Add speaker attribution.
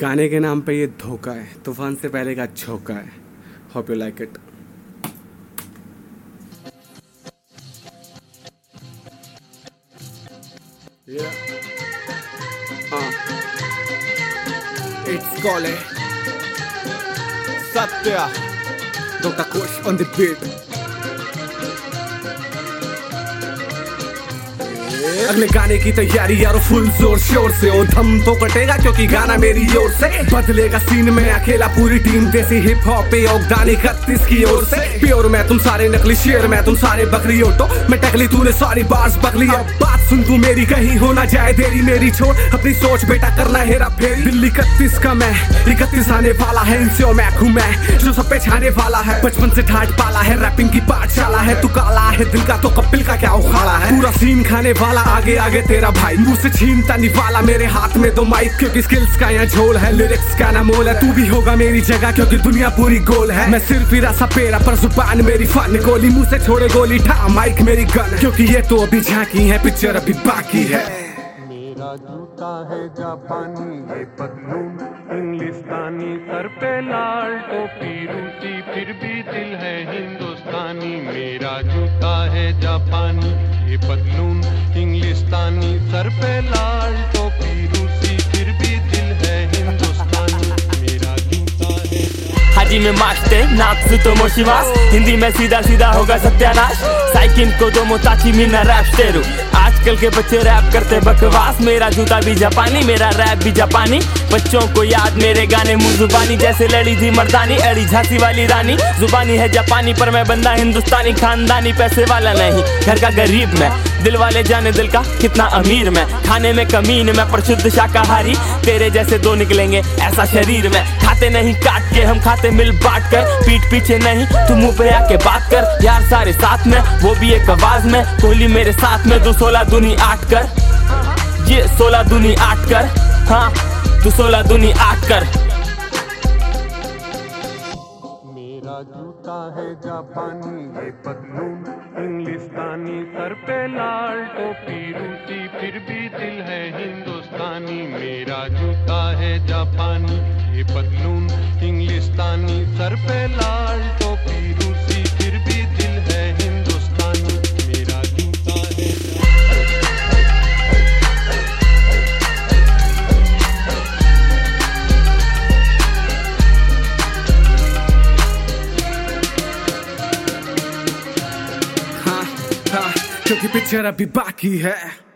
Speaker 1: गाने के नाम पे ये धोखा है, तूफान से पहले का झोंका है। Hope you like it. It's Gole Satya Dr. Kush on the beat। अगले गाने की तैयारी यारो फुल जोर शोर से। ओ धम तो कटेगा क्योंकि गाना मेरी ओर से बदलेगा सीन में अकेला, पूरी टीम देसी हिप हॉप पे योगदान 31 की ओर से। प्योर मैं तुम सारे नकली शेर, मैं तुम सारे बकरी ओटो, मैं टकली तूने सारी बार्स बकली। अब बात सुन तू मेरी, कहीं हो ना जाए देरी मेरी, छोड़ अपनी सोच बेटा करना हेरा फेरी। दिल्ली 31 का मैं 31 आने वाला है, इनसे मैं हूँ मैं जो सब पे छाने वाला है। बचपन से ठाट पाला है, रैपिंग की पाठशाला है। तू काला है दिल का तो कपिल का क्या उखाड़ा है। पूरा सीन खाने वाला आगे आगे तेरा भाई, मुंह से छीनता नहीं वाला। मेरे हाथ में दो माइक क्योंकि स्किल्स का यहाँ झोल है, लिरिक्स का ना मोल है। तू भी होगा मेरी जगह क्योंकि दुनिया पूरी गोल है। मैं सिर्फ हीरा सा पेरा पर जुबान मेरी फन गोली, मुंह से छोड़े गोली ठा माइक मेरी गन, क्योंकि ये तो अभी झांकी है, पिक्चर अभी बाकी है।
Speaker 2: मेरा जूता है जापानी, ये पतलून इंग्लिस्तानी, सर पे लाल टोपी रूसी, फिर भी दिल है हिंदुस्तानी। मेरा जूता है जापानी, ये पतलून इंग्लिस्तानी, सर पे लाल टोपी रूसी, फिर भी दिल है हिंदुस्तानी। मेरा जूता है
Speaker 3: हाजी में मास्ते नात्सुतो मोशिमास, हिंदी में सीधा सीधा होगा सत्यानाश। साइकिन को दो मोताची मीना रैप तेरू, आजकल के बच्चे रैप करते बकवास। मेरा जूता भी जापानी, मेरा रैप भी जापानी, बच्चों को याद मेरे गाने मुंह जुबानी। जैसे लड़ी थी मर्दानी, अड़ी झांसी वाली रानी, जुबानी है जापानी पर मैं बंदा हिंदुस्तानी। खानदानी पैसे वाला नहीं, घर का गरीब मैं, दिल वाले जाने दिल का कितना अमीर मैं। खाने में कमीन मैं पर शुद्ध शाकाहारी, तेरे जैसे दो निकलेंगे ऐसा शरीर में। खाते नहीं काट के हम खाते मिल बांट कर, पीठ पीछे नहीं तू मुंह पे आके बात कर। यार सारे साथ में वो भी एक आवाज में, कोहली मेरे साथ में, तू 16 दूनी 8 कर, ये 16 दूनी 8 कर, हाँ तू 16 दूनी 8 कर।
Speaker 2: मेरा जूता है जापानी, ये पतलून इंग्लिस्तानी, सर पे लाल टोपी रूसी, फिर भी दिल है हिंदुस्तानी। मेरा जूता है जापानी, ये पतलून इंग्लिस्तानी, सर पे लाल टोपी रूसी, फिर भी दिल है हिंदुस्तानी। मेरा जूता है
Speaker 1: हाँ, क्योंकि पिक्चर अभी बाकी है।